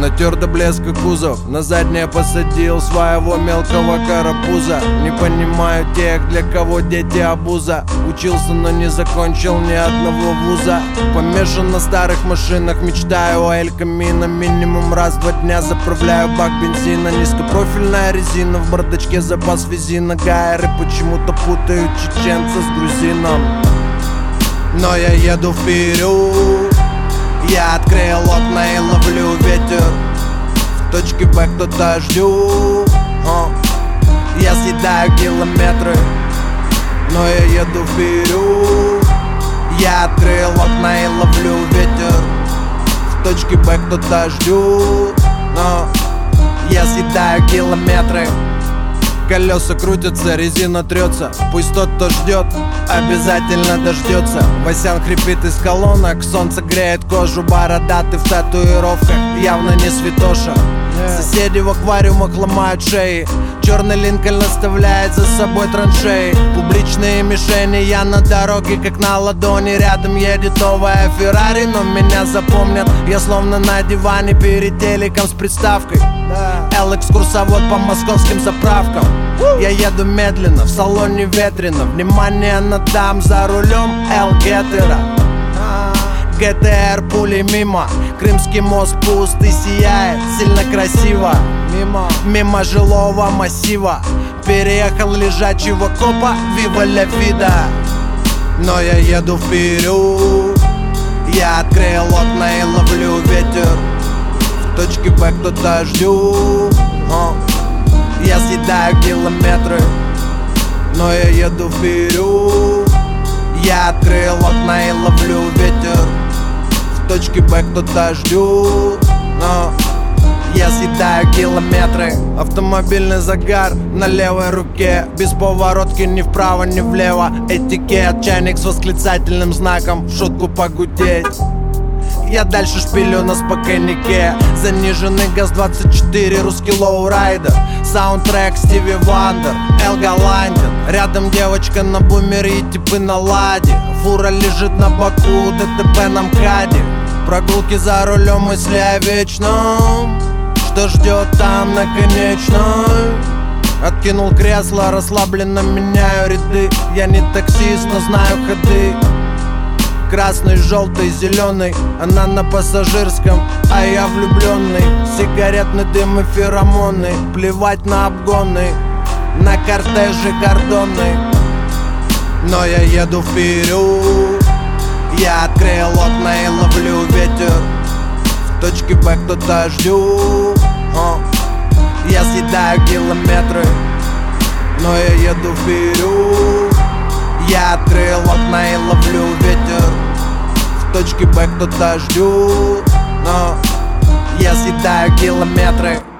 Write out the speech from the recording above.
натер до блеска кузов, на заднее посадил своего мелкого карапуза. Не понимаю тех, для кого дети обуза. Учился, но не закончил ни одного вуза. Помешан на старых машинах, мечтаю о Эль Камино. Минимум раз в 2 дня заправляю бак бензина. Низкопрофильная резина, в бардачке запас визина. Гайры почему-то путают чеченца с грузином. Но я еду вперед, я открыл окна и ловлю ветер. В точке Б кто-то ждет, я съедаю километры. Но я еду вперед, я открыл окна и ловлю ветер. В точке Б кто-то ждет, я съедаю километры. Колеса крутятся, резина трется. Пусть тот, кто ждет, обязательно дождется. Васян хрипит из колонок, солнце греет кожу. Бородатый в татуировках, явно не святоша. Соседи в аквариумах ломают шеи. Черный Линкольн оставляет за собой траншеи. Публичные мишени, я на дороге как на ладони. Рядом едет новая Феррари, но меня запомнят. Я словно на диване перед телеком с приставкой. Эл-экскурсовод по московским заправкам. Я еду медленно, в салоне ветрено. Внимание на дам за рулем Эл-геттера. ГТР пулей мимо, Крымский мост пуст и сияет сильно красиво. Мимо жилого массива переехал лежачего копа, вива ля вида. Но я еду вперед, я открыл окна и ловлю ветер. В точке Б кто-то ждет, я съедаю километры. Но я еду вперед, я открыл окна и ловлю ветер. В точке Б кто-то ждет, я съедаю километры. Автомобильный загар на левой руке, без поворотки ни вправо, ни влево. Этикет, чайник с восклицательным знаком, в шутку погудеть. Я дальше шпилю на спокойнике. Заниженный ГАЗ-24, русский лоурайдер. Саундтрек Стиви Вандер, Эл Голландин. Рядом девочка на бумере и типы на ладе. Фура лежит на боку, ДТП на МКАДе. Прогулки за рулем, мысли о вечном, что ждет там на конечной. Откинул кресло, расслабленно меняю ряды. Я не таксист, но знаю ходы. Красный, желтый, зеленый, она на пассажирском, а я влюбленный. Сигаретный дым и феромоны, плевать на обгоны, на кортежи кордоны. Но я еду вперед, я открыл окна и ловлю ветер. В точке Б кто-то ждет, я съедаю километры. Но я еду вперед, я открыл окна и ловлю ветер. В точке Б кто-то ждет, я съедаю километры.